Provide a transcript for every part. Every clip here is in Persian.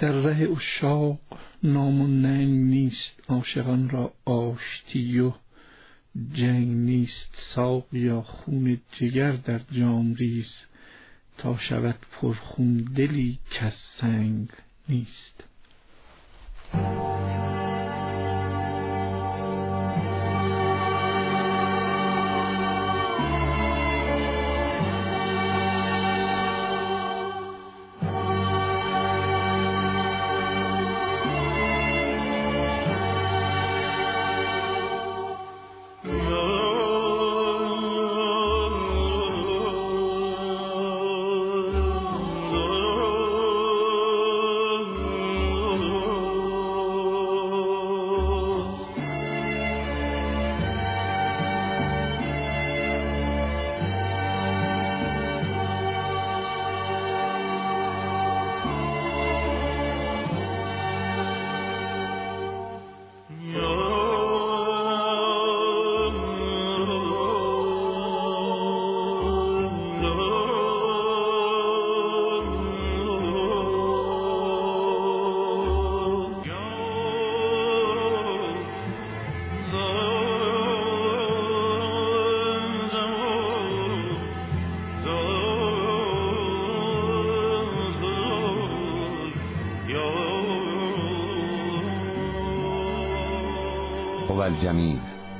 در ره عشاق نام و ننگ نیست، عاشقان را آشتی و جنگ نیست. ساقیا خون جگر در جام ریز، تا شود پرخون دلی کز سنگ نیست. الجمیل،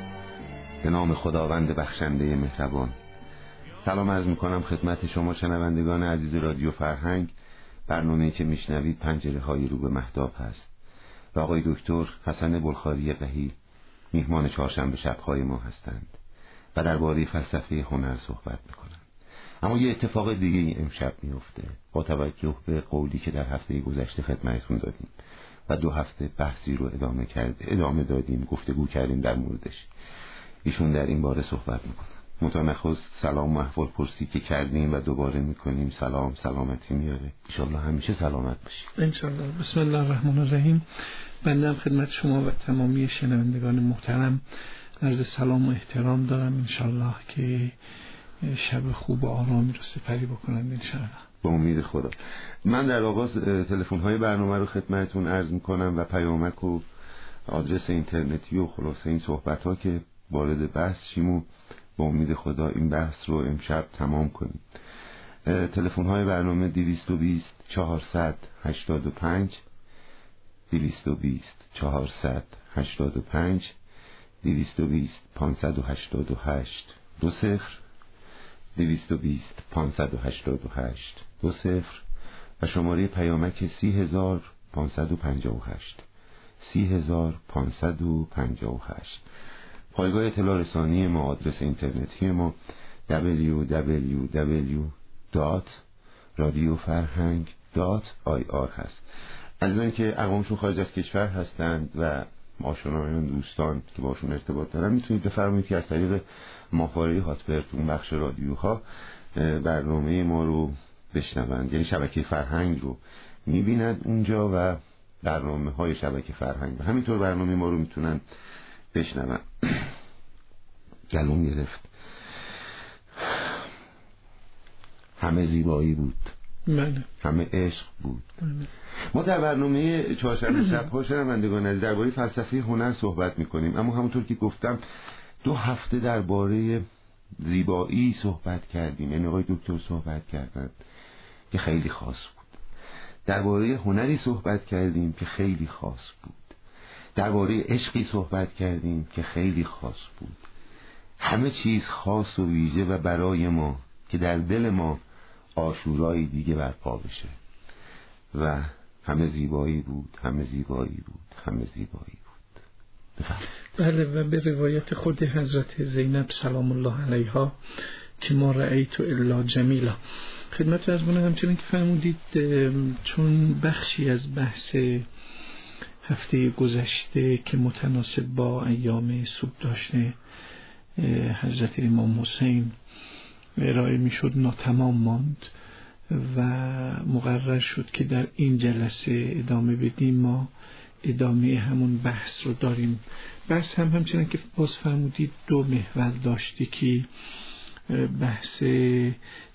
به نام خداوند بخشنده مهربان. سلام عرض میکنم خدمت شما شنوندگان عزیز رادیو فرهنگ. برنامه‌ای که میشنوید پنجره های رو به مهتاب هست و آقای دکتر حسن بلخاری قحی میهمان چهارشنبه شب‌های ما هستند و درباره فلسفه هنر صحبت میکنند. اما یه اتفاق دیگه امشب میفته با توجه به قولی که در هفته گذشته خدمتتون دادیم و 2 هفته بحثی رو ادامه دادیم، گفتگو کردیم در موردش. ایشون در این باره صحبت میکنن. متنخص سلام و احوال پرسی که کردیم و دوباره میکنیم. سلامتی میاره، انشالله همیشه سلامت باشید. انشالله. بسم الله الرحمن الرحیم. بنده خدمت شما و تمامی شنوندگان محترم عرض سلام و احترام دارم. انشالله که شب خوب و آرامی رو سپری بکنند انشالله. به امید خدا. من در آغاز تلفن‌های برنامه رو خدمتتون عرض میکنم و پیامک و آدرس اینترنتی و خلاصه این صحبت‌ها که وارد بحث شیم و به امید خدا این بحث رو امشب تمام کنیم. تلفن‌های برنامه 220 485 220 485 220 588 20 220 588 20 و شماره پیامک 30558 30558. پایگاه اطلاع رسانی ما، آدرس اینترنتی ما www.radiofarhang.ir هست. از اینکه اقوامشون خارج از کشور هستند و آشنایان دوستان که باشون ارتباط دارن میتونید بفرمایید که از طریق ماهواره هاتبرد اون بخش رادیوها برنامه ما رو بشنوند، یعنی شبکه فرهنگ رو میبینند اونجا و برنامه های شبکه فرهنگ و همینطور برنامه ما رو میتونن بشنوند. گلوم گرفت. همه زیبایی بود، همه عشق بود. ما در برنامه چهارشنبه شب‌ها شنوندگان عزیز درباره فلسفه هنر صحبت میکنیم، اما همونطور که گفتم 2 هفته درباره زیبایی صحبت کردیم، یعنی آقای دکتر صحبت کردند که خیلی خاص بود. درباره هنری صحبت کردیم که خیلی خاص بود. درباره عشقی صحبت کردیم که خیلی خاص بود. همه چیز خاص و ویژه و برای ما که در دل ما عاشورای دیگه برپا بشه و همه زیبایی بود، همه زیبایی بود، همه زیبایی بود. بله، و به روایت خود حضرت زینب سلام الله علیها که ما رأیت الا جمیلا. خدمت از من همچنین که فرمودید، چون بخشی از بحث هفته گذشته که متناسب با ایام صبح داشته حضرت امام حسین ارائه می شد ناتمام ماند و مقرر شد که در این جلسه ادامه بدیم. ما ادامه همون بحث رو داریم. بحث همچنین که باز فرمودید 2 محور داشته که بحث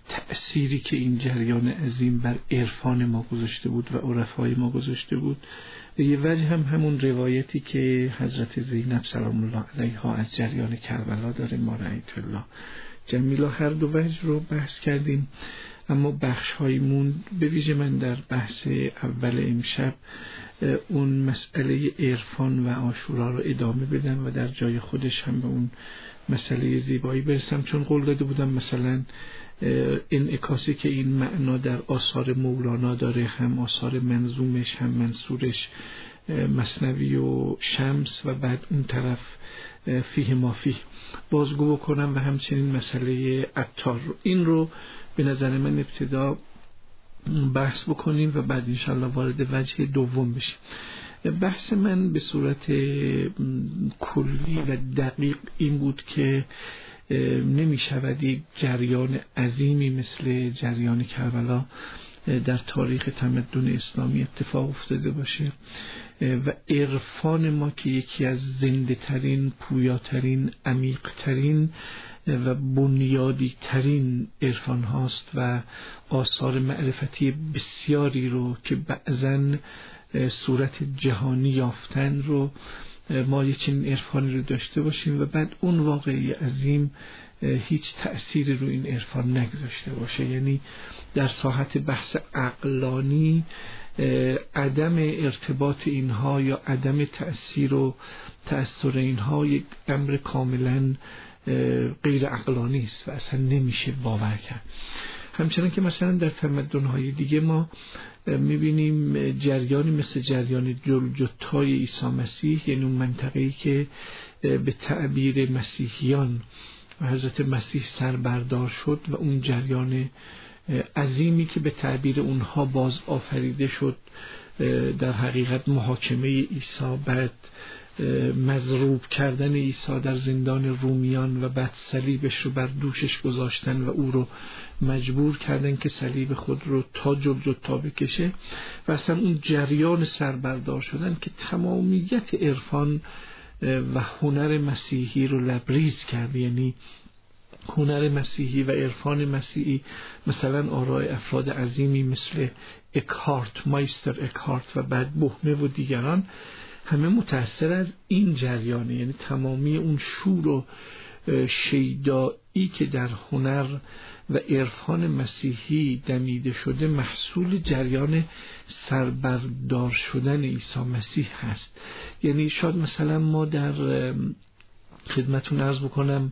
تأثیری که این جریان عظیم بر عرفان ما گذاشته بود و عرفای ما گذاشته بود. یه وجه هم همون روایتی که حضرت زینب سلام الله علیها از جریان کربلا داره، ما رأیت الله جمیلا. هر دو وجه رو بحث کردیم، اما بخش های موند، به ویژه من در بحث اول امشب اون مسئله عرفان و عاشورا رو ادامه بدم و در جای خودش هم به اون مسئله زیبایی برسم، چون قول داده بودم مثلا انعکاسی که این معنا در آثار مولانا داره، هم آثار منظومش هم منصورش، مثنوی و شمس، و بعد اون طرف فیه ما فیه بازگو بکنم، و همچنین مسئله عطار رو. این رو به نظر من ابتدا بحث بکنیم و بعد انشاءالله وارد وجه دوم بشیم. بحث من به صورت کلی و دقیق این بود که نمی شود یک جریان عظیمی مثل جریان کربلا در تاریخ تمدن اسلامی اتفاق افتاده باشه و عرفان ما که یکی از زنده ترین، پویاترین، عمیق ترین و بنیادی ترین عرفان هاست و آثار معرفتی بسیاری رو که بعضاً صورت جهانی یافتن رو، ما یه چنین عرفانی رو داشته باشیم و بعد اون واقعی عظیم هیچ تأثیری رو این عرفان نگذاشته باشه. یعنی در ساحت بحث عقلانی عدم ارتباط اینها یا عدم تأثیر و تأثیر اینها یک امر کاملا غیر عقلانی است و اصلا نمیشه باور کرد. همچنان که مثلا در تمدن‌های دیگه ما میبینیم جریانی مثل جریان جلجتای عیسی مسیح، یعنی اون منطقه‌ای که به تعبیر مسیحیان حضرت مسیح سربردار شد و اون جریان عظیمی که به تعبیر اونها باز آفریده شد، در حقیقت محاکمه عیسی، بعد مضروب کردن عیسی در زندان رومیان و بعد صلیبش رو بر دوشش گذاشتن و او رو مجبور کردن که صلیب خود رو تا جلجتا بکشه و اصلا اون جریان سربردار شدن که تمامیت عرفان و هنر مسیحی رو لبریز کرد. یعنی هنر مسیحی و عرفان مسیحی، مثلا آراء افراد عظیمی مثل اکهارت، مایستر اکهارت و بعد بوهمه و دیگران، همه متأثر از این جریانه. یعنی تمامی اون شور و شیدایی که در هنر و عرفان مسیحی دمیده شده محصول جریان سربردار شدن عیسی مسیح هست. یعنی شاید مثلا ما در خدمتون عرض بکنم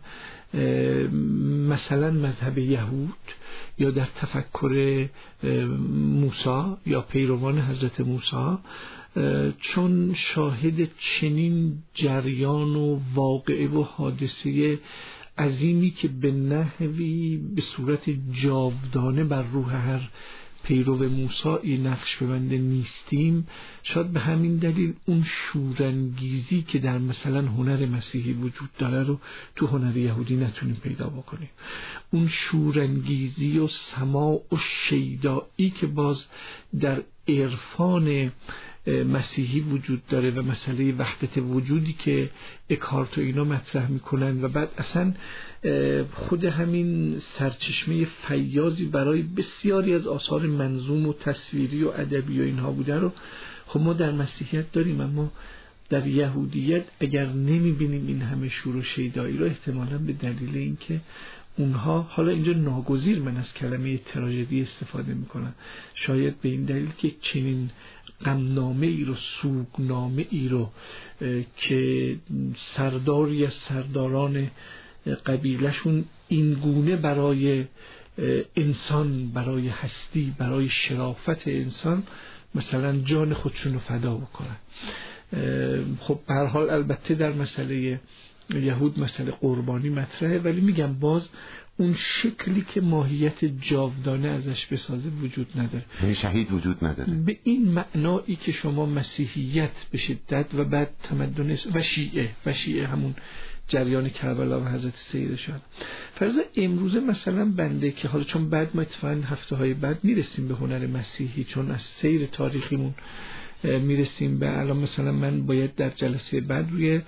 مثلا مذهب یهود یا در تفکر موسی یا پیروان حضرت موسی، چون شاهد چنین جریان و واقعه و حادثه عظیمی که به نحوی به صورت جاودانه بر روح هر پیرو موسی نقش ببنده نیستیم، شاید به همین دلیل اون شورانگیزی که در مثلا هنر مسیحی وجود داره رو تو هنر یهودی نتونیم پیدا بکنیم. اون شورانگیزی و سماع و شیدایی که باز در عرفان مسیحی وجود داره و مسئله وحدت وجودی که اکهارت و اینا مطرح میکنن و بعد اصلا خود همین سرچشمه فیاضی برای بسیاری از آثار منظوم و تصویری و ادبی و اینها بوده رو خب ما در مسیحیت داریم، اما در یهودیت اگر نمیبینیم این همه شور و شیدایی رو، احتمالاً به دلیل اینکه اونها، حالا اینجا ناگزیر من از کلمه تراژدی استفاده میکنم، شاید به این دلیل که چنین غمنامه ای رو، سوگنامه ای رو که سرداری از سرداران قبیلشون این گونه برای انسان، برای هستی، برای شرافت انسان مثلا جان خودشون رو فدا بکنن. خب به هر حال البته در مسئله یهود مسئله قربانی مطرحه، ولی میگم باز اون شکلی که ماهیت جاودانه ازش بسازه وجود نداره، شهید وجود نداره به این معنایی که شما مسیحیت به شدت و بعد تمدن و شیعه همون جریان کربلا و حضرت سید شد. فرض امروزه مثلا بنده که حالا چون بعد ما اتفاقا هفته های بعد میرسیم به هنر مسیحی، چون از سیر تاریخیمون میرسیم به الان، مثلا من باید در جلسه بعد روی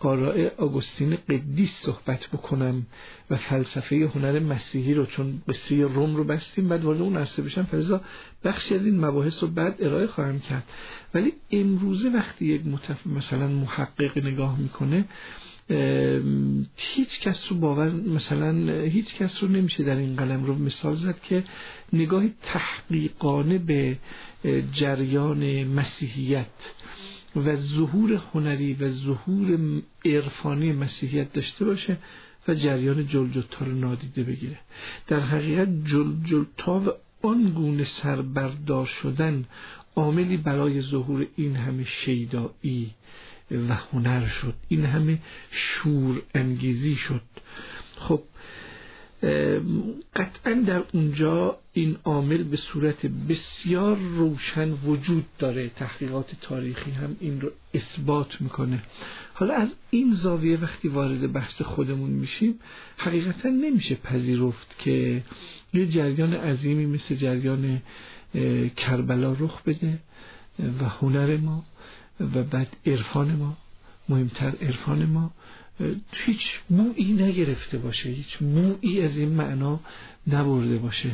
آراء آگوستین قدیس صحبت بکنم و فلسفه هنر مسیحی رو، چون قصه روم رو بستیم بعد وارد اون عرصه بشم، فلذا بخشی از این مباحث رو بعد ارائه خواهم کرد. ولی امروزه وقتی یک مثلا محقق نگاه میکنه، هیچ کس رو هیچ کس رو نمیشه در این قلم رو مثال زد که نگاهی تحقیقانه به جریان مسیحیت و ظهور هنری و ظهور عرفانی مسیحیت داشته باشه و جریان جلجتا رو نادیده بگیره. در حقیقت جلجتا و آن گونه سربردار شدن عاملی برای ظهور این همه شیدایی و هنر شد، این همه شور انگیزی شد. خب قطعا در اونجا این عامل به صورت بسیار روشن وجود داره، تحقیقات تاریخی هم این رو اثبات میکنه. حالا از این زاویه وقتی وارد بحث خودمون میشیم، حقیقتا نمیشه پذیرفت که یه جریان عظیمی مثل جریان کربلا رخ بده و هنر ما و بعد عرفان ما، مهمتر عرفان ما، هیچ مویی نگرفته باشه، هیچ مویی از این معنا نبرده باشه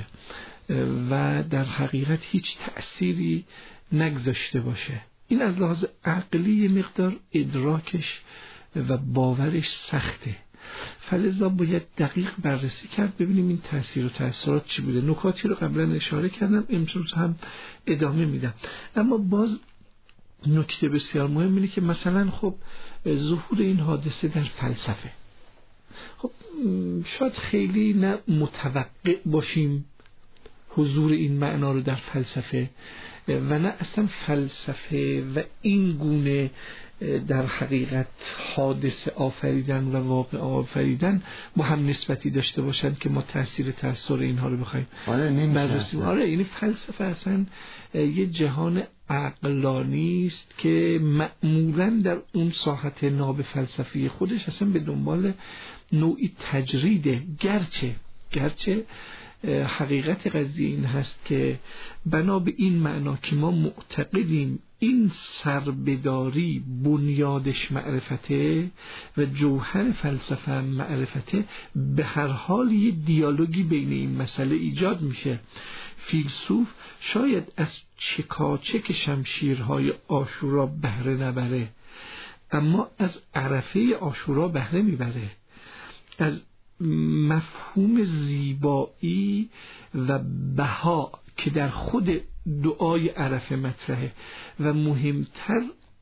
و در حقیقت هیچ تأثیری نگذاشته باشه. این از لحاظ عقلی مقدار ادراکش و باورش سخته، فلذا باید دقیق بررسی کرد ببینیم این تأثیر و تأثیرات چی بوده. نکاتی رو قبلا اشاره کردم، امروز هم ادامه میدم. اما باز نکته بسیار مهم اینه که مثلا خب ظهور این حادثه در فلسفه، خب شاید خیلی نه متوقع باشیم حضور این معنا رو در فلسفه و نه اصلا فلسفه و این گونه در حقیقت حادثه آفریدن و واقع آفریدن با هم نسبتی داشته باشند که ما تأثیر اینها رو بخوایم بررسی. این فلسفه اصلا یه جهان عقلانی است که معمولا در اون ساحت ناب فلسفی خودش اصلا به دنبال نوعی تجریده، گرچه حقیقت قضیه این هست که بنا به این معنا که ما معتقدیم این سربداری بنیادش معرفته و جوهر فلسفه معرفته، به هر حال یه دیالوگی بین این مسئله ایجاد میشه. فیلسوف شاید از چکاچک شمشیرهای عاشورا بهره نبره، اما از عرفه عاشورا بهره میبره، از مفهوم زیبایی و بها که در خود دعای عرفه مطرحه و مهمتر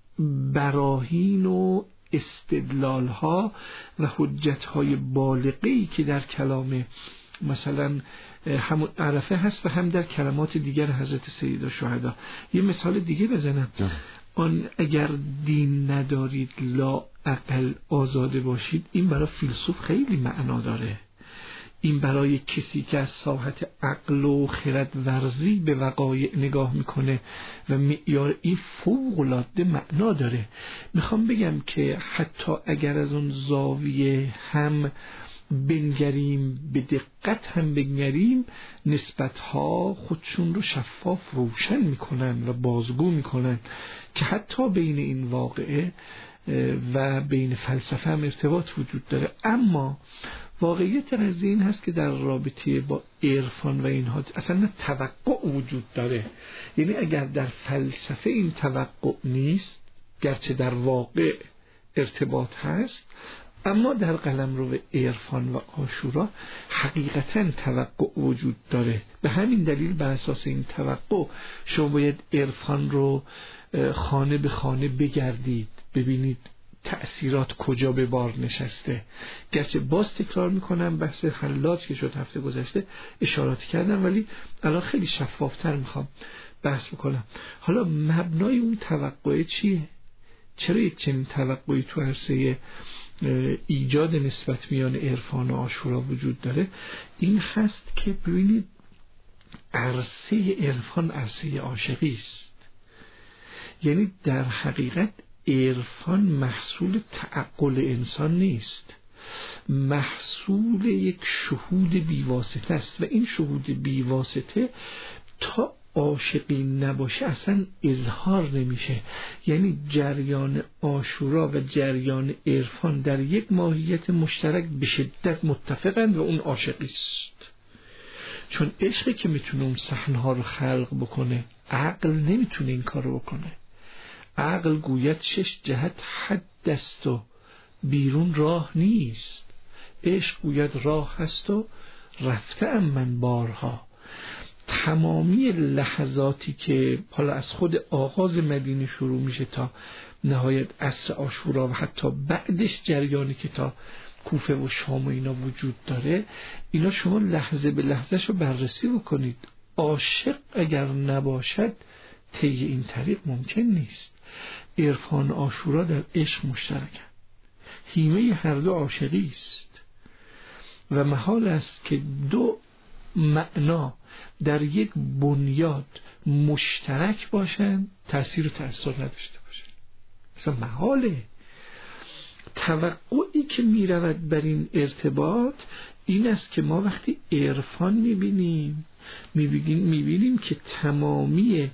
براهین و استدلالها و حجتهای بالغه‌ای که در کلام مثلا همون عرفه هست و هم در کلمات دیگر حضرت سیدالشهدا. یه مثال دیگه بزنم، آن اگر دین ندارید لا عقل آزاده باشید، این برای فیلسوف خیلی معنا داره. این برای کسی که از ساحت عقل و خرد ورزی به وقایع نگاه میکنه و معیار این فوق العاده معنا داره. میخوام بگم که حتی اگر از اون زاویه هم بنگریم، به دقت هم بنگریم، نسبتها خودشون رو شفاف روشن میکنن و بازگو میکنن که حتی بین این واقعه و بین فلسفه هم ارتباط وجود داره. اما واقعیت قضیه این هست که در رابطه با عرفان و اینها اصلا توقع وجود داره. یعنی اگر در فلسفه این توقع نیست، گرچه در واقع ارتباط هست، اما در قلمرو عرفان و عاشورا حقیقتا توقع وجود داره. به همین دلیل بر اساس این توقع شما باید عرفان رو خانه به خانه بگردید، ببینید تأثیرات کجا به بار نشسته. گرچه باز تکرار میکنم بحث حلاج که شد هفته گذشته اشارات کردم، ولی الان خیلی شفافتر میخوام بحث بکنم. حالا مبنای اون توقع چیه؟ چرا یک چنین توقعی تو عرصه ایجاد نسبت میان عرفان و عاشورا وجود داره؟ این هست که ببینید عرصه عرفان عرصه عاشقی است. یعنی در حقیقت عرفان محصول تعقل انسان نیست، محصول یک شهود بیواسطه است و این شهود بیواسطه تا عاشقی نباشه اصلا اظهار نمیشه. یعنی جریان عاشورا و جریان عرفان در یک ماهیت مشترک به شدت متفقند و اون عاشقی است. چون عشقی که میتونه اون صحنه‌ها رو خلق بکنه، عقل نمیتونه این کارو بکنه. عقل گوید 6 جهت حد است و بیرون راه نیست. عشق گوید راه هست و رفتم من بارها. تمامی لحظاتی که حالا از خود آغاز مدینه شروع میشه تا نهایت عصر عاشورا و حتی بعدش جریانی که تا کوفه و شام و اینا وجود داره، اینا شما لحظه به لحظهشو بررسی بکنید. عاشق اگر نباشد طی این طریق ممکن نیست. عرفان عاشورا در عشق مشترکن، هیمه هر دو عاشقی است و محال است که دو معنا در یک بنیاد مشترک باشن تأثیر و تأثیر نداشته باشن. مثلا محاله. توقعی که می رود بر این ارتباط این است که ما وقتی عرفان میبینیم که تمامی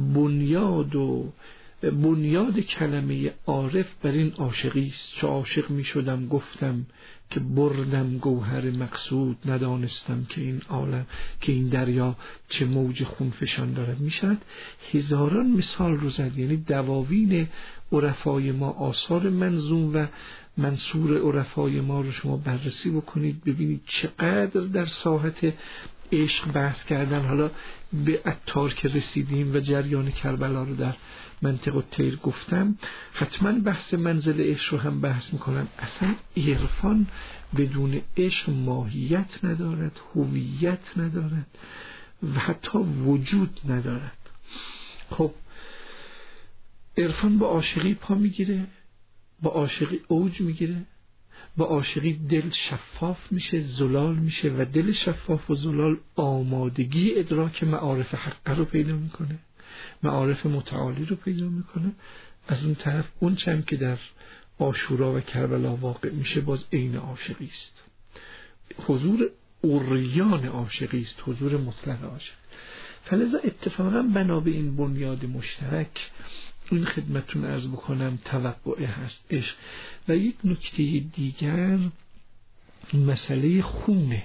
بنیاد کلمه عارف بر این عاشقی است. چه عاشق می شدم گفتم که بردم گوهر مقصود، ندانستم که این عالم، که این دریا چه موج خونفشان دارد. می شود هزاران مثال رو زد. یعنی دواوین عرفای ما، آثار منظوم و منصور عرفای ما رو شما بررسی بکنید، ببینید چقدر در ساحت عشق بحث کردن. حالا به عطار که رسیدیم و جریان کربلا رو در منطق الطیر گفتم، حتما بحث منزل عشق رو هم بحث میکنم. اصلا عرفان بدون عشق ماهیت ندارد، هویت ندارد و حتی وجود ندارد. خب عرفان با عاشقی پا میگیره، با عاشقی اوج میگیره، با عاشقی دل شفاف میشه، زلال میشه و دل شفاف و زلال آمادگی ادراک معارف حقه رو پیدا میکنه، معارف متعالی رو پیدا میکنه. از اون طرف اون چند که در عاشورا و کربلا واقع میشه باز عین عاشقی است. حضور عریان عاشقی است، حضور مطلق عاشق. فلذا اتفاقا بنا به این بنیاد مشترک این خدمتون عرض بکنم توقع هست عشق. و یک نکته دیگر مسئله خون.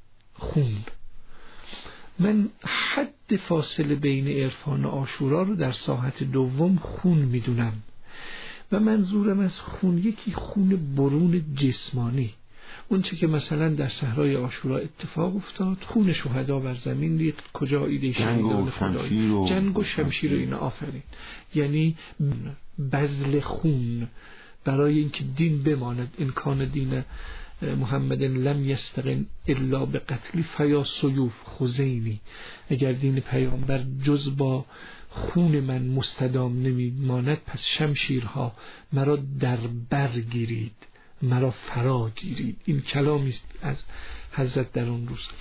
من حد فاصله بین عرفان و عاشورا رو در ساحت دوم خون میدونم و منظورم از خون یکی خون برون جسمانی، اون چه که مثلا در صحرای عاشورا اتفاق افتاد، خون شهدا بر زمین ریخت، کجا ایده شهیدان خدایی، جنگ و شمشیر و اینا. آفرین. یعنی بذل خون برای اینکه دین بماند. این کان دین محمد لم یستقن الا به قتلی فیا سیوف خزینی. اگر دین پیامبر جز با خون من مستدام نمیماند پس شمشیرها مرا در بر گیرید، مرا فرا گیرید. این کلامی است از حضرت در اون روز.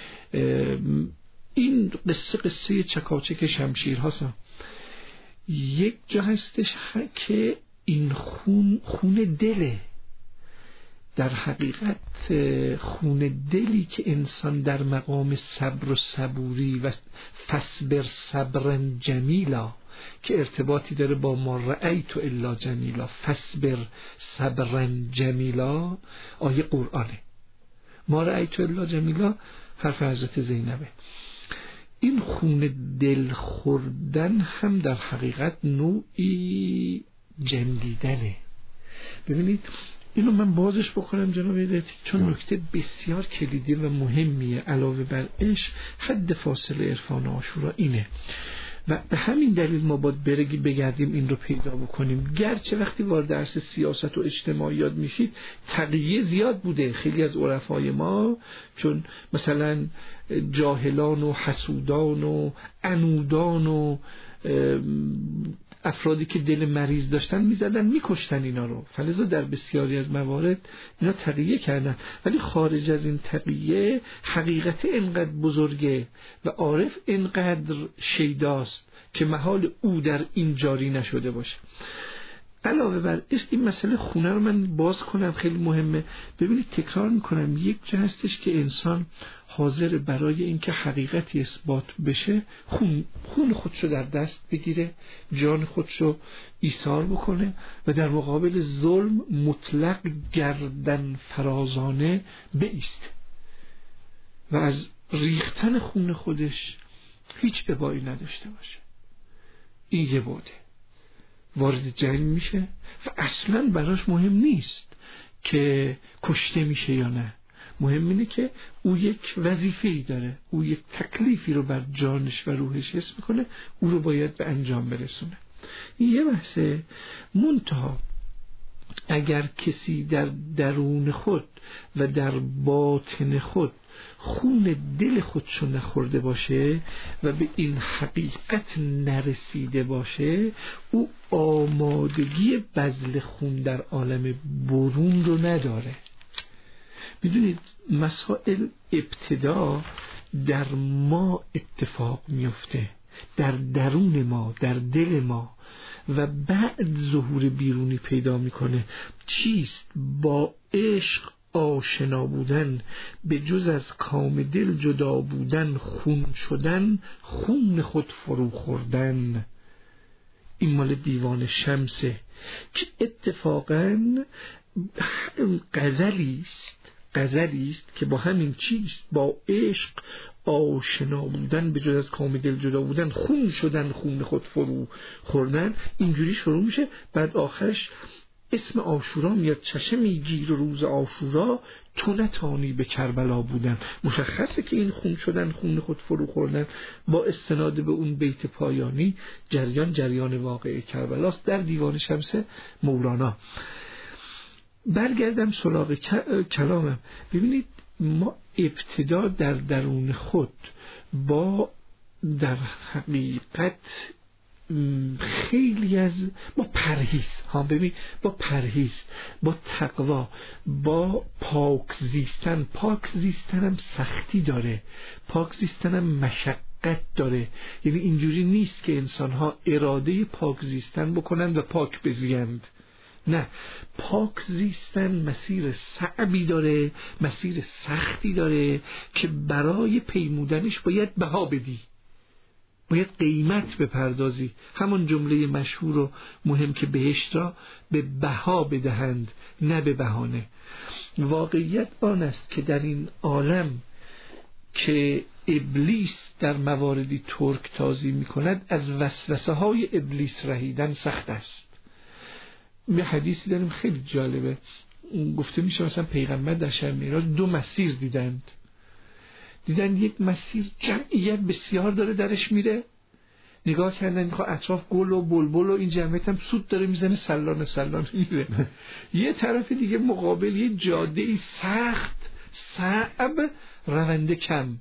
این قصه چکاچک شمشیر هاست. یک جا هستش که این خون دله، در حقیقت خون دلی که انسان در مقام صبر و صبوری و فصبر صبرا جمیلا که ارتباطی داره با ما رأیت الا جمیلا، فصبر صبرا جمیلا آیه قرآنه. ما رأیت الا جمیلا حرف حضرت زینبه. این خون دل خوردن هم در حقیقت نوعی جندیدنه. ببینید اینو من بازش بکنم جناب ایلتی، چون نکته بسیار کلیدی و مهمیه. علاوه بر عشق حد فاصله عرفان عاشورا اینه و به همین دلیل ما باید بگردیم این رو پیدا بکنیم. گرچه وقتی وارد درس سیاست و اجتماعیات میشید تقیه زیاد بوده. خیلی از عرفای ما چون مثلا جاهلان و حسودان و عنودان و افرادی که دل مریض داشتن میزدن میکشتن اینا رو، فلذا در بسیاری از موارد اینا تقیه کردن. ولی خارج از این تقیه حقیقت اینقدر بزرگه و عارف اینقدر شیداست که محال او در این جاری نشده باشه. علاوه بر این مسئله خونه رو من باز کنم، خیلی مهمه. ببینید تکرار میکنم، یک جا هستش که انسان حاضر برای اینکه حقیقتی اثبات بشه خون خودشو در دست بگیره، جان خودشو ایثار بکنه و در مقابل ظلم مطلق گردن فرازانه بایسته و از ریختن خون خودش هیچ ابایی نداشته باشه. این یه بوده. وارد جنگ میشه و اصلا براش مهم نیست که کشته میشه یا نه، مهم اینه که او یک وظیفه‌ای داره، او یک تکلیفی رو بر جانش و روحش حس میکنه، او رو باید به انجام برسونه. این یه بحثه. منتها اگر کسی در درون خود و در باطن خود خون دل خودشو نخورده باشه و به این حقیقت نرسیده باشه، او آمادگی بذل خون در عالم برون رو نداره. میدونید مسائل ابتدا در ما اتفاق میفته، در درون ما، در دل ما، و بعد ظهور بیرونی پیدا میکنه. چیست؟ با عشق آشنا بودن، به جز از کام دل جدا بودن، خون شدن، خون خود فرو خوردن. این مال دیوان شمسه که اتفاقاً غزلی است که با همین چیست، با عشق آشنا بودن، به جز از کام دل جدا بودن، خون شدن، خون خود فرو خوردن. اینجوری شروع میشه، بعد آخرش اسم عاشورا میاد، چشم میگیر روز عاشورا، تو نتانی به کربلا بودن. مشخصه که این خون شدن، خون خود فرو خوردن با استناد به اون بیت پایانی جریان واقعه کربلاست در دیوان شمس مولانا. برگردم سراغ کلامم. ببینید ما ابتدا در درون خود با در حقیقت خیلی از با پرهیز با تقوا، با پاک زیستن هم سختی داره، پاک زیستن هم مشقت داره. یعنی اینجوری نیست که انسان‌ها اراده پاک زیستن بکنن و پاک بزیند. نه، پاک زیستن مسیر صعبی داره، مسیر سختی داره که برای پیمودنش باید بها بدی، باید قیمت بپردازی. همون جمله مشهور و مهم که بهشت را به بها بدهند نه به بهانه. واقعیت آن است که در این عالم که ابلیس در مواردی ترک تازی می کند، از وسوسه های ابلیس رهیدن سخت است. یه حدیثی داریم خیلی جالبه، گفته میشه مثلا پیغمبر در شب معراج 2 مسیر دیدن. یک مسیر جمعیت بسیار داره درش میره، نگاه کردن میخواه اطراف گل و بلبل و این جمعیت هم سود داره میزنه، سلانه میره. یه طرف دیگه مقابل یه جاده سخت صعب، رونده کم.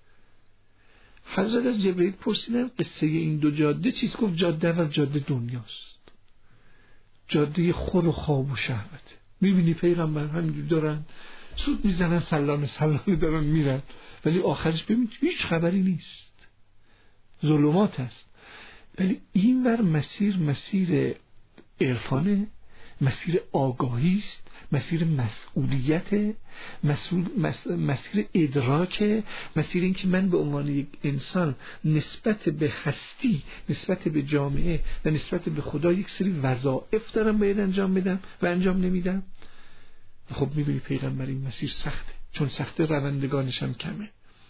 حضرت از جبرئیل پرسیدن قصه این 2 جاده چیست؟ گفت جاده دنیاست، جاده خور و خواب و شهوت. میبینی پیغمبر همینجور دارن سود میزنن، سلانه دارن میرن، ولی آخرش ببین هیچ خبری نیست، ظلمات است. ولی این ور مسیر عرفانه، مسیر آگاهی است، مسیر مسئولیت، مسیر ادراک، مسیر این که من به عنوان یک انسان نسبت به هستی، نسبت به جامعه و نسبت به خدا یک سری وظایف دارم باید انجام بدم و انجام نمیدم. خب میبینی پیغمبر این مسیر سخته، چون سخته روندگانش هم کمه.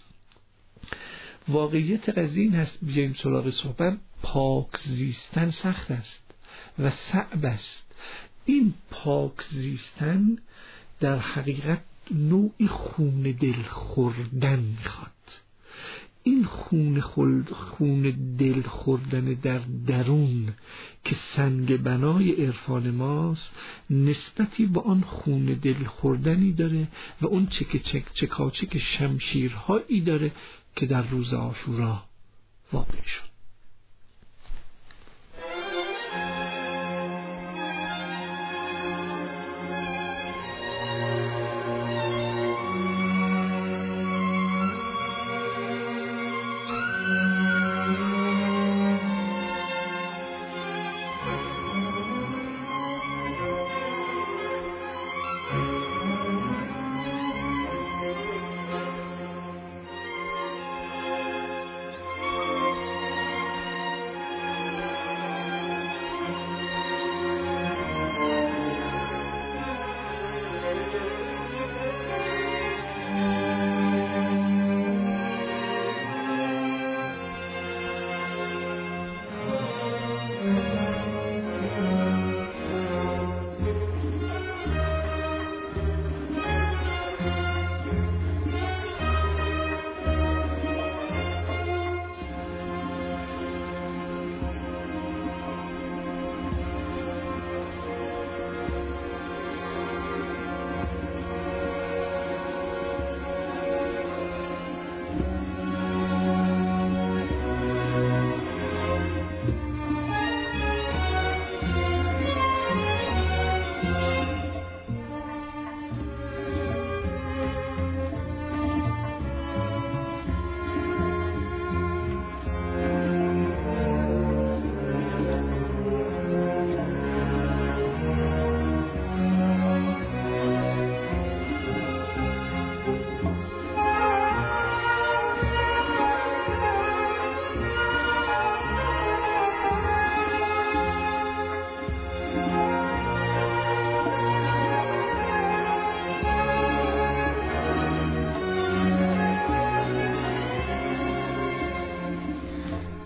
واقعیت قضیه این هست، بیاییم سراغ صحبت، پاک زیستن سخت است و صعب است. این پاک زیستن در حقیقت نوعی خون دل خوردن میخواد. این خون دل خوردن در درون که سنگ بنای عرفان ماست، نسبتی با آن خون دل خوردنی داره و اون چکاچک شمشیرهایی داره که در روز عاشورا واقع شد.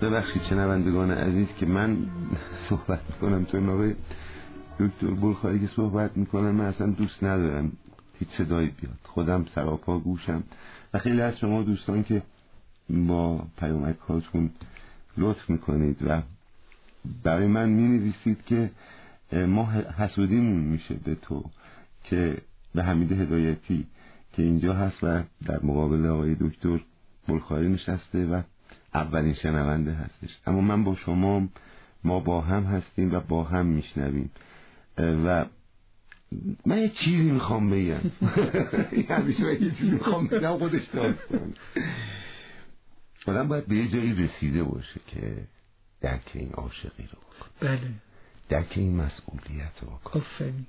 ببخشید شنوندگان عزیز که من صحبت میکنم تو آقای دکتر بلخاری که صحبت میکنم، من اصلا دوست ندارم هیچ صدایی بیاد، خودم سراپا گوشم و خیلی از شما دوستان که با پیامک هاتون لطف میکنید و برای من مینویسید که ما حسودیمون میشه به تو، که به حمید هدایتی که اینجا هست و در مقابل آقای دکتر بلخاری نشسته و اولین شنونده هستش، اما من با شما، ما با هم هستیم و با هم میشنویم و من یه چیزی میخوام بگم یعنی من یه چیزی میخوام بگم خودش داستان. آدم باید به یه جایی رسیده باشه که درک این عاشقی رو بکنه، بله، درک این مسئولیت رو بکنه. آفرین.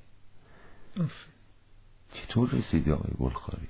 چطور رسیدی آقای بلخاری؟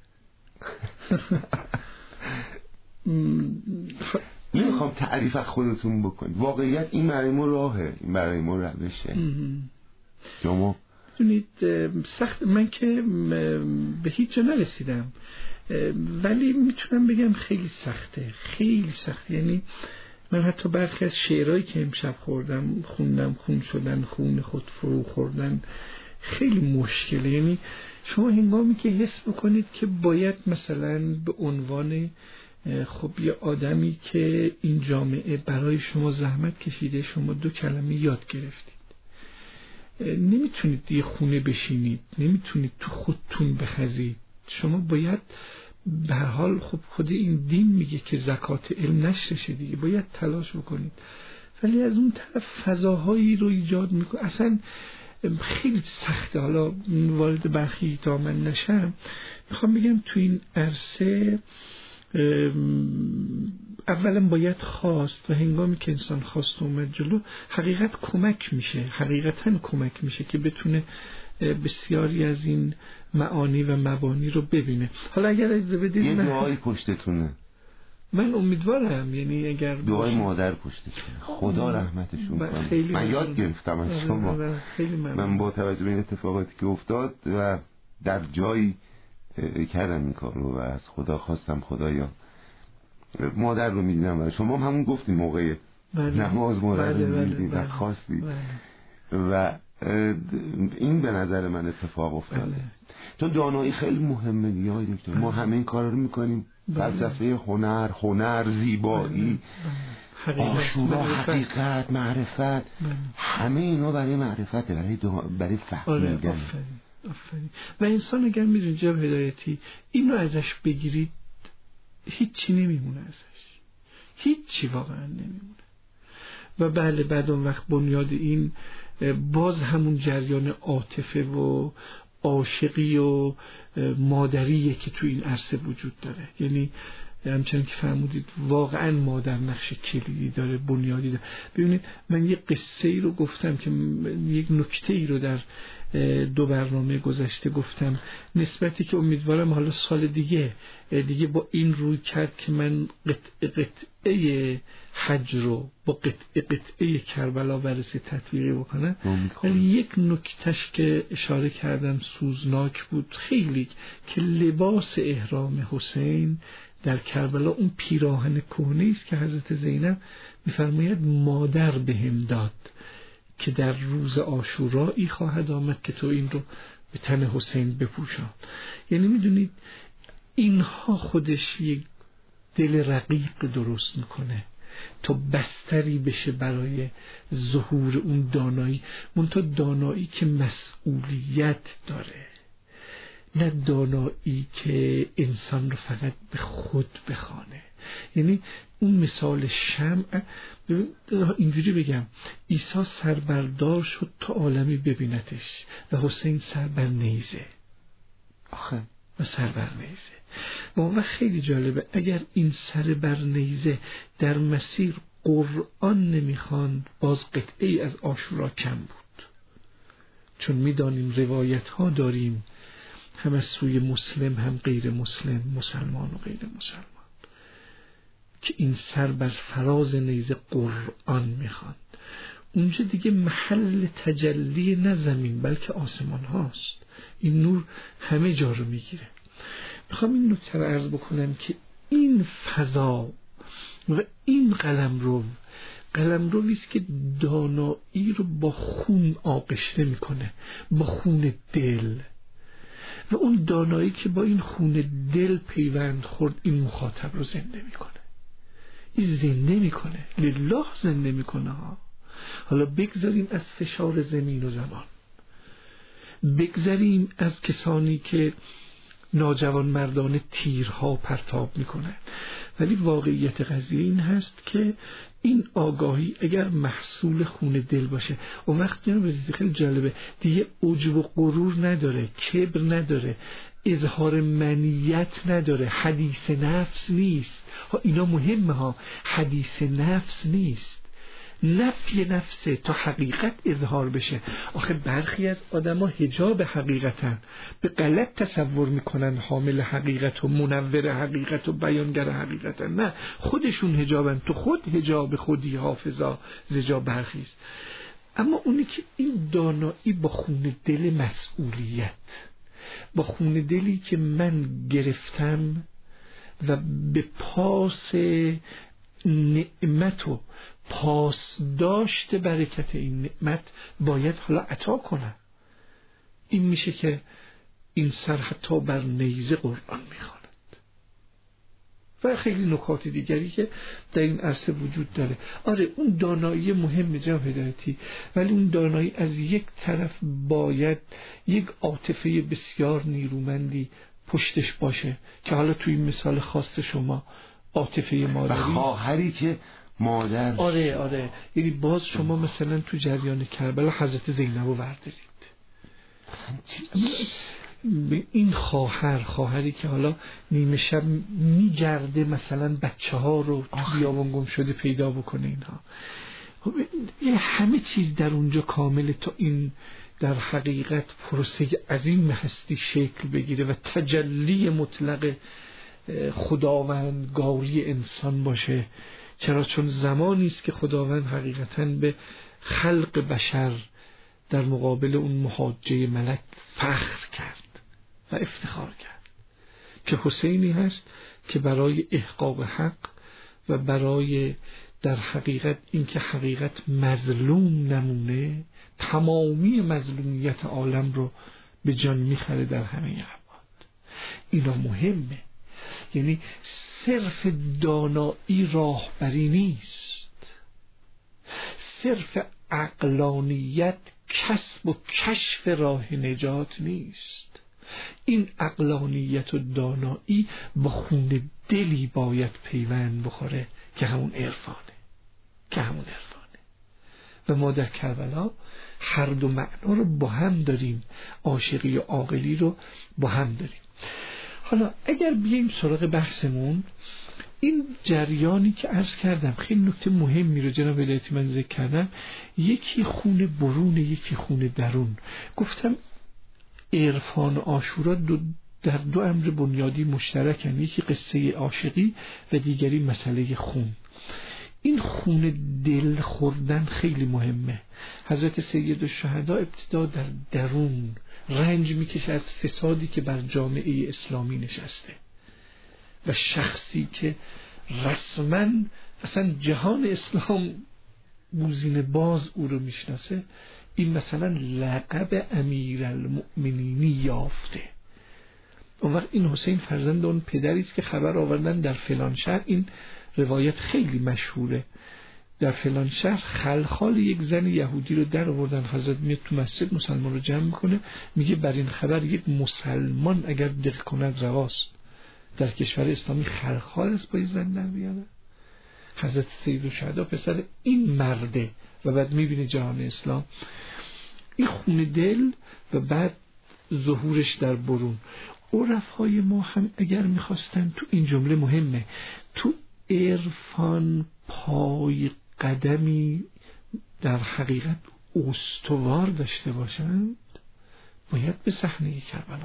نمیخوام تعریف از خودتون بکنید، واقعیت این برای ما راهه، این برای ما روشه. شما دونید سخت، من که به هیچ جا نرسیدم ولی میتونم بگم خیلی سخته، خیلی سخته. یعنی من حتی برخی از شعرهایی که امشب خوندم خون شدن، خون خود فرو خوردن، خیلی مشکله. یعنی شما هنگامی که حس بکنید که باید مثلا به عنوان خب یه آدمی که این جامعه برای شما زحمت کشیده، شما 2 کلمه یاد گرفتید، نمیتونید یه خونه بشینید، نمیتونید تو خودتون بخزید، شما باید به هر حال، خب خود این دین میگه که زکات علم نشرشه دیگه، باید تلاش بکنید. ولی از اون طرف فضاهایی رو ایجاد میکنه، اصلا خیلی سخته. حالا وارد برخی تا من نشم، میخوام بگم تو این عرصه اولا باید خواست و هنگامی که انسان خواست اومد جلو، حقیقتا کمک میشه که بتونه بسیاری از این معانی و مبانی رو ببینه. حالا اگر اجازه بدید یه دعای پشتتونه، من امیدوارم، یعنی اگر دعای مادر پشتتونه، خدا رحمتشون کنه. من یاد گرفتم از شما، من با توجه به این اتفاقاتی که افتاد و در جایی کردم این کار رو و از خدا خواستم خدایا مادر رو میدیدم و شما همون گفتیم موقع نماز مادر رو میدیدیم و خواستی و این به نظر من اتفاق افتاده. چون دانایی خیلی مهمه دیگه آقای دکتر، ما همه این کار رو میکنیم، فلسفه هنر، زیبایی، آشورا، حقیقت، معرفت، همه اینا برای معرفت، برای فهمیدن. آفرین. و انسان اگر میدونی جناب هدایتی اینو ازش بگیرید هیچی نمیمونه ازش، هیچی واقعا نمیمونه. و بله، بعد اون وقت بنیاد این باز همون جریان عاطفه و عاشقی و مادریه که تو این عرصه وجود داره. یعنی همچنان که فرمودید واقعا مادر نقش کلیدی داره، بنیادی داره. ببینید من یک قصه ای رو گفتم که یک نکته ای رو در 2 برنامه گذشته گفتم، نسبتی که امیدوارم حالا سال دیگه با این روی کرد که من قطعه حج رو با قطعه کربلا بررسی تطبیقی بکنم. ولی یک نکتهش که اشاره کردم سوزناک بود خیلی، که لباس احرام حسین در کربلا اون پیراهن کهنه است که حضرت زینب می‌فرماید مادر بهم داد که در روز عاشورایی خواهد آمد که تو این رو به تن حسین بپوشان. یعنی میدونید اینها خودش یک دل رقیق درست میکنه تا بستری بشه برای ظهور اون دانایی، منتها دانایی که مسئولیت داره، نه دانایی که انسان رو فقط به خود بخوانه. یعنی اون مثال شمع، اینجوری بگم، عیسی سربردار شد تا عالمی ببینتش و حسین سربر نیزه و سربر نیزه. و اون خیلی جالبه، اگر این سربر نیزه در مسیر قرآن نمیخواند باز قطعه از عاشورا کم بود، چون میدانیم روایت ها داریم هم از سوی مسلم هم غیر مسلم، مسلمان و غیر مسلمان، که این سر بر فراز نیزه قرآن میخواند. اونجا دیگه محل تجلی نه زمین بلکه آسمان هاست، این نور همه جا رو میگیره. میخوام این نکته رو عرض بکنم که این فضا و این قلمروی است که دانایی رو با خون آغشته میکنه، با خون دل، و اون دانایی که با این خون دل پیوند خورد این مخاطب رو زنده میکنه. این زنده میکنه، لله زنده میکنه ها. حالا بگذاریم از فشار زمین و زمان، بگذاریم از کسانی که ناجوان مردان تیرها پرتاب میکنه، ولی واقعیت قضیه این هست که این آگاهی اگر محصول خون دل باشه، اون وقت جناب خیلی جالبه، دیگه عجب و غرور نداره، کبر نداره، اظهار منیت نداره، حدیث نفس نیست. اینا مهمه ها، حدیث نفس نیست، نفی نفسه تا حقیقت اظهار بشه. آخه برخی از آدم ها حجاب حقیقتن، به غلط تصور میکنن حامل حقیقت و منور حقیقت و بیانگر حقیقتن. نه، خودشون حجابن، تو خود حجاب خودی حافظا زجا برخیست. اما اونی که این دانایی با خون دل مسئولیت، با خون دلی که من گرفتم و به پاس نعمت و پاسداشت برکت این نعمت باید حالا عطا کنم، این میشه که این سر حتی بر نیزه قرآن میخواند و خیلی نکات دیگری که در این عرصه وجود داره. آره اون دانایی مهم جناب هدایتی، ولی اون دانایی از یک طرف باید یک عاطفه بسیار نیرومندی پشتش باشه که حالا توی این مثال خاص شما عاطفه مادری و خواهری که مادر. آره یعنی باز شما مثلا تو جریان کربلا حضرت زینب رو بردارید، این خواهری که حالا نیمه شب میگرده مثلا بچه ها رو تو بیابان گم شده پیدا بکنه، اینها همه چیز در اونجا کامله تا این در حقیقت پروسه عظیم هستی شکل بگیره و تجلی مطلق خداوندگاری انسان باشه. چرا؟ چون زمانی است که خداوند حقیقتاً به خلق بشر در مقابل اون محاجه ملک فخر کرد و افتخار کرد که حسینی هست که برای احقاق حق و برای در حقیقت اینکه حقیقت مظلوم نمونه، تمامی مظلومیت عالم رو به جان میخره در همه ابعاد. اینا مهمه، یعنی صرف دانایی راهبری نیست، صرف عقلانیت کسب و کشف راه نجات نیست. این عقلانیت و دانایی با خون دلی باید پیوند بخوره که همون عرفانه و ما در کربلا هر دو معنا رو با هم داریم، عاشقی و عاقلی رو با هم داریم. حالا اگر بیایم سراغ بحثمون، این جریانی که عرض کردم خیلی نکته مهمی رو جناب ولایتی من ذکر کردم، یکی خون برون، یکی خون درون. گفتم عرفان عاشورا در دو امر بنیادی مشترکن، یکی قصه عاشقی و دیگری مسئله خون. این خون دل خوردن خیلی مهمه. حضرت سید الشهدا ابتدا در درون رنج میکشه از فسادی که بر جامعه اسلامی نشسته و شخصی که رسما اصلا جهان اسلام گوزین باز او رو میشناسه، این مثلا لقب امیرالمؤمنینی یافته. اون وقت این حسین فرزند اون پدری است که خبر آوردن در فلان شهر، این روایت خیلی مشهوره، در فلان شهر خلخال یک زن یهودی رو در آوردن. حضرت میاد تو مسجد مسلمان رو جمع میکنه، میگه بر این خبر یک مسلمان اگر دق کند رواست. در کشور اسلامی خلخال است با این زن در بیاره. حضرت سید الشهدا پسر این مرده و بعد میبینه جهان اسلام این خون دل و بعد ظهورش در برون. عرفای ما هم اگر میخواستن تو این جمله مهمه، تو عرفان پای قدمی در حقیقت استوار داشته باشند، باید به صحنه کربلا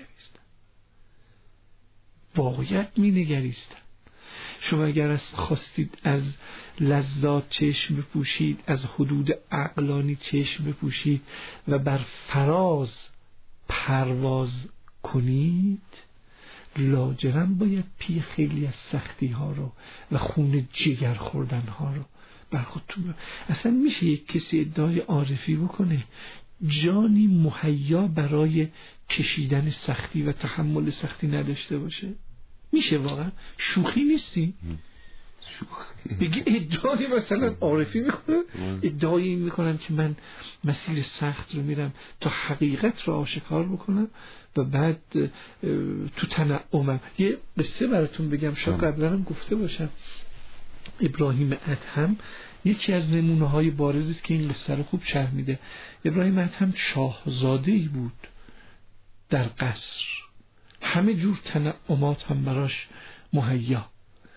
می نگریستن. شما اگر خواستید از لذات چشم بپوشید، از حدود عقلانی چشم بپوشید و بر فراز پرواز کنید، لاجرم باید پی خیلی از سختی ها رو و خون جگر خوردن ها رو بر خودتون. اصلا میشه یک کسی ادعای عارفی بکنه جانی مهیا برای کشیدن سختی و تحمل سختی نداشته باشه؟ میشه واقعا؟ شوخی نیستی؟ بگی ادعای مثلا عارفی میکنن، ادعایی میکنن که من مسیر سخت رو میرم تا حقیقت رو آشکار بکنم و بعد تو تنعمم. یه قصه براتون بگم، شاید قبلا هم گفته باشم. ابراهیم ادهم یکی از نمونه های بارزی است که این قصه رو خوب شرح میده. ابراهیم ادهم شاهزاده‌ای بود در قصر، همه جور تنعمات هم براش مهیا،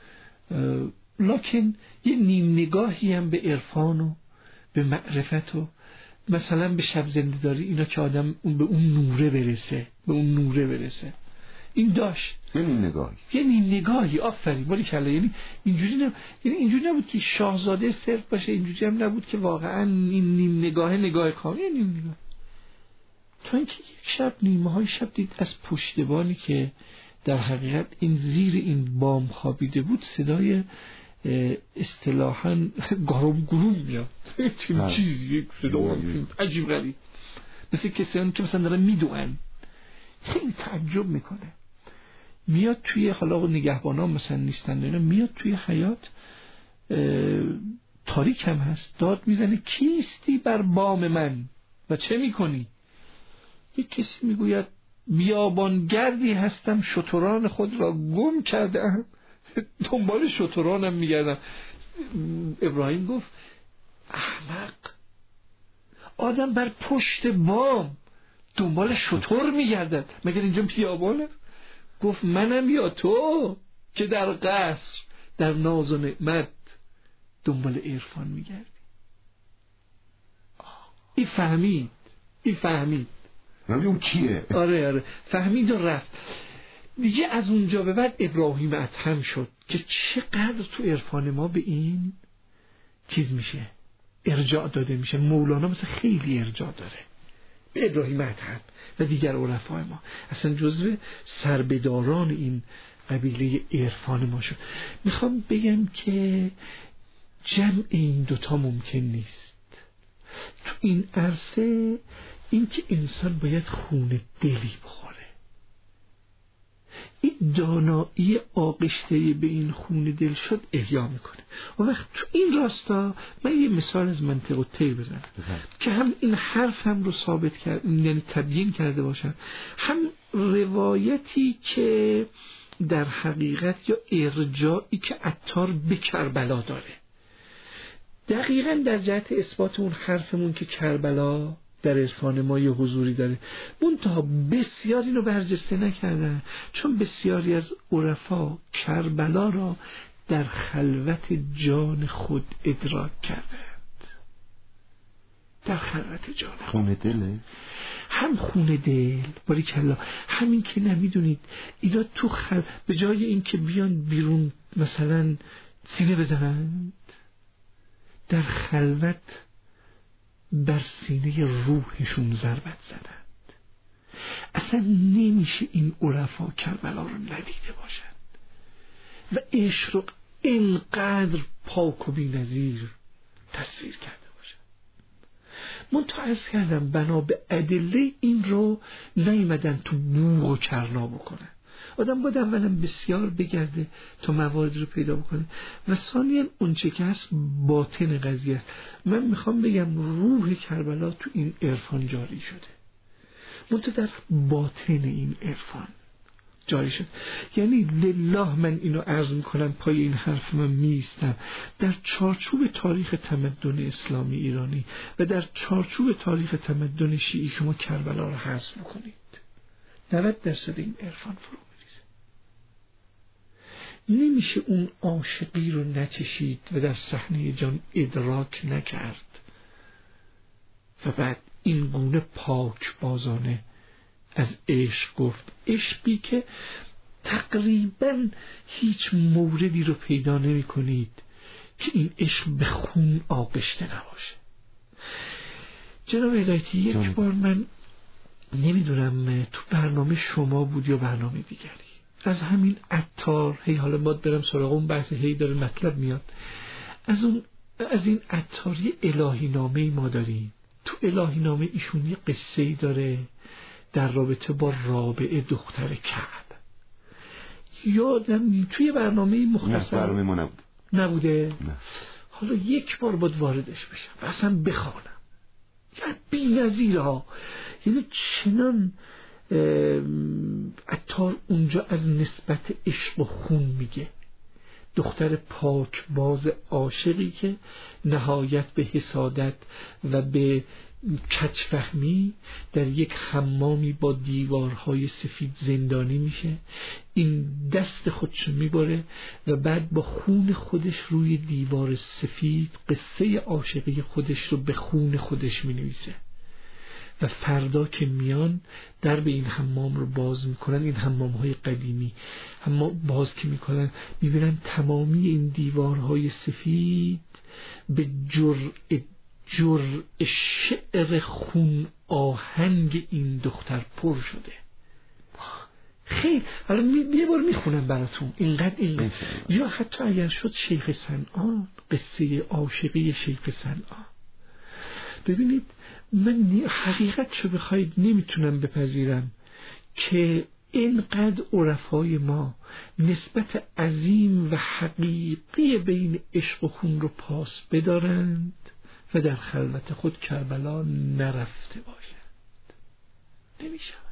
لکن یه نیم نگاهی هم به عرفان و به معرفت و مثلا به شب زنده‌داری اینا که آدم به اون نوره برسه این داشت. یه نیم نگاهی آفرین باری کلا. یعنی اینجوری نبود که شاهزاده صرف باشه، اینجوری هم نبود که واقعا این نیم نگاه کامل، یه نیم نگاه. تا اینکه یک شب نیمه های شب دید از پشتبانی که در حقیقت این زیر این بام خوابیده بود صدای اصطلاحاً گروم میاد. چه چیزی، یک صدا عجیب غریب، مثل کسانی که مثلا دارن میدوئن. خیلی تعجب میکنه، میاد توی، حالا نگهبانا مثلا نیستن اینا، میاد توی حیاط، تاریک هم هست، داد میزنه کیستی بر بام من و چه میکنی؟ یک کسی میگوید بیابانگردی هستم، شتران خود را گم کردم، دنبال شترانم میگردم. ابراهیم گفت احمق، آدم بر پشت بام دنبال شتر میگردد، مگر اینجا بیابانه؟ گفت منم یا تو که در قصر در ناز و نعمت دنبال عرفان میگردی. این فهمید اون کیه؟ آره فهمید و رفت دیگه. از اونجا به بعد ابراهیم ادهم شد که چقدر تو عرفان ما به این چیز میشه ارجاع داده میشه. مولانا مثلا خیلی ارجاع داره به ابراهیم ادهم و دیگر عرفای ما، اصلا جزو سربداران این قبیله عرفان ما شد. میخوام بگم که جمع این دوتا ممکن نیست تو این عرصه. این که انسان باید خون دلی بخوره، این دانایی آغشته به این خون دل شد احیا میکنه. و وقت تو این راستا من یه مثال از منطق الطیر بزنم که هم این حرف هم رو ثابت کرد، یعنی تبیین کرده باشم، هم روایتی که در حقیقت یا ارجاعی که عطار به کربلا داره، دقیقاً در جهت اثبات اون حرفمون که کربلا در عرفان ما یه حضوری داره. منتها بسیار اینو برجسته نکردن، چون بسیاری از عرفا کربلا را در خلوت جان خود ادراک کردند. در خلوت جان خون دله، هم خون دل، باریکلا. همین که نمیدونید اینا تو به جای این که بیان بیرون مثلا سینه بزنند، در خلوت بر سینه روحشون ضربت زدند. اصلا نمیشه این عرفا کربلا رو ندیده باشند و عشق رو اینقدر پاک و بی‌نظیر تصویر کرده باشند. منتها عرض کردم بنا به ادله این رو نیمدن تو بوق و کرنا بکنن. آدم باید اولا بسیار بگرده تا موارد رو پیدا بکنه و ثانیاً اونچه که هست باطن قضیه است. من میخوام بگم روح کربلا تو این عرفان جاری شده، منتها در باطن این عرفان جاری شد. یعنی لله من اینو عرض میکنم، پای این حرف من میستم، در چارچوب تاریخ تمدن اسلامی ایرانی و در چارچوب تاریخ تمدن شیعی شما کربلا رو حذف میکنید، 90% این عرفان فرو نمیشه اون عاشقی رو نچشید و در صحنه جان ادراک نکرد و بعد این گونه پاک بازانه از عشق گفت، عشقی که تقریبا هیچ موردی رو پیدا نمی کنید که این عشق به خون آغشته نباشه. جناب الهی یک بار من نمیدونم تو برنامه شما بود یا برنامه دیگری، از همین عطار، هی حالا باید برم سراغ اون بحث، هی داره مطلب میاد، از این عطار یه الهی نامه ما داریم. تو الهی نامه ایشون یه قصه‌ای داره در رابطه با رابعه دختر کعب. یادم توی برنامه مختصر برنامه ما نبوده. نه. حالا یک بار باید واردش بشم و اصلا بخوانم. یعنی بی نظیره ها، یعنی چنان عطار اونجا از نسبت عشق و خون میگه. دختر پاک باز عاشقی که نهایت به حسادت و به کچفهمی در یک حمامی با دیوارهای سفید زندانی میشه، این دست خودشو میبره و بعد با خون خودش روی دیوار سفید قصه عاشقی خودش رو به خون خودش مینویسه و فردا که میان در به این حمام رو باز میکنن، این حمام های قدیمی اما باز که میکنن میبینن تمامی این دیوارهای سفید به جرع شعر خون آهنگ این دختر پر شده. خیلی حالا یه بار میخونم براتون اینقدر. یا حتی اگر شد شیخ صنعان، قصه عاشقی شیخ صنعان. ببینید من حقیقت شو بخواید نمیتونم بپذیرم که اینقدر عرفای ما نسبت عظیم و حقیقی بین عشق و خون رو پاس بدارند و در خلوت خود کربلا نرفته باشند. نمیشه.